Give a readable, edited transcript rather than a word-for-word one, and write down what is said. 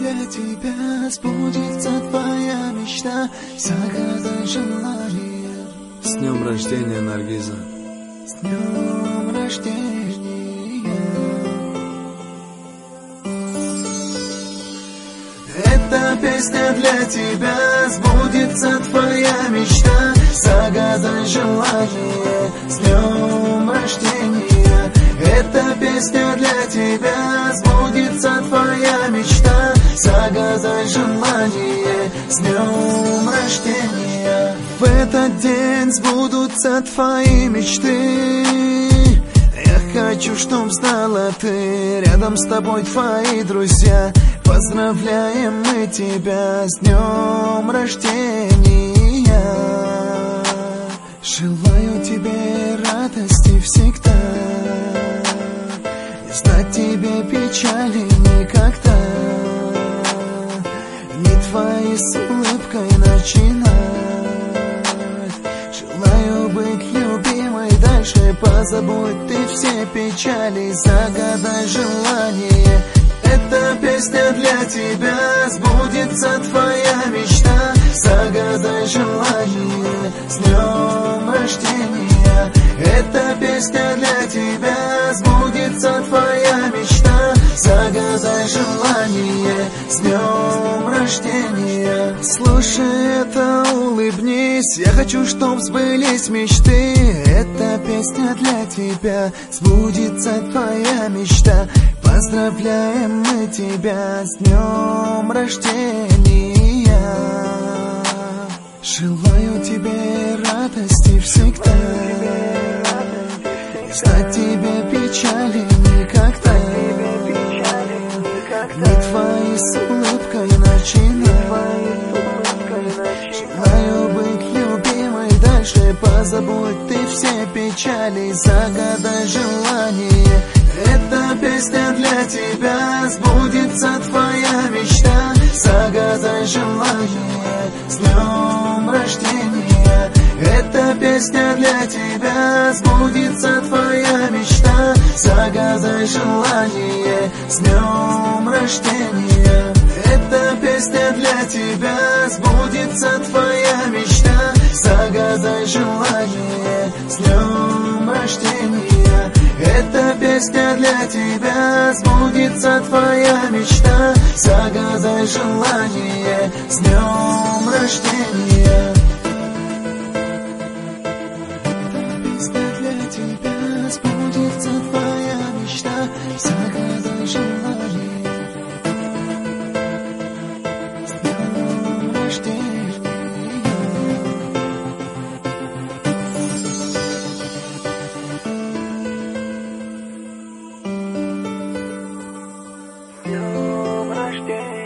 для тебя сбудется твоя мечта, загадай желание. С днем рождения, Наргиза! С днем рождения! Эта песня для тебя, сбудется твоя мечта, загадай желание. С днем рождения! Эта песня для тебя, сбудется твоя мечта, загадай желание. С днем рождения! В этот день сбудутся твои мечты. Я хочу, чтоб знала ты, рядом с тобой твои друзья. Поздравляем мы тебя с днем рождения. Желаю тебе радости всегда, не знать тебе печали никогда, не твои с улыбкой начинать. Желаю быть любимой дальше, позабудь ты все печали, загадай желание. Эта песня для тебя, сбудется твоя мечта, загадай желание. С днем рождения! Эта песня для тебя, сбудется твоя мечта, загадай желание. С днем рождения! Слушай это, улыбнись, я хочу, чтоб сбылись мечты. Эта песня для тебя, сбудется твоя мечта. Поздравляем мы тебя с днем рождения. Желаю тебе радости всегда, не знать тебе печали никогда, не твои с улыбкой начинать. Желаю быть любимой дальше, позабудь ты все печали, загадай желание. Эта песня для тебя, сбудется твоя мечта, загадай желание. С днем рождения! Эта песня для тебя, сбудется твоя мечта, загадай желание. С днем рождения! Эта песня для тебя, сбудется твоя мечта, загадай желание. С днем рождения! Эта песня для тебя, сбудется твоя мечта, загадай желание. С днем рождения! Эта песня для тебя, сбудется твоя мечта, загадай желание. С днем рождения! С днем рождения!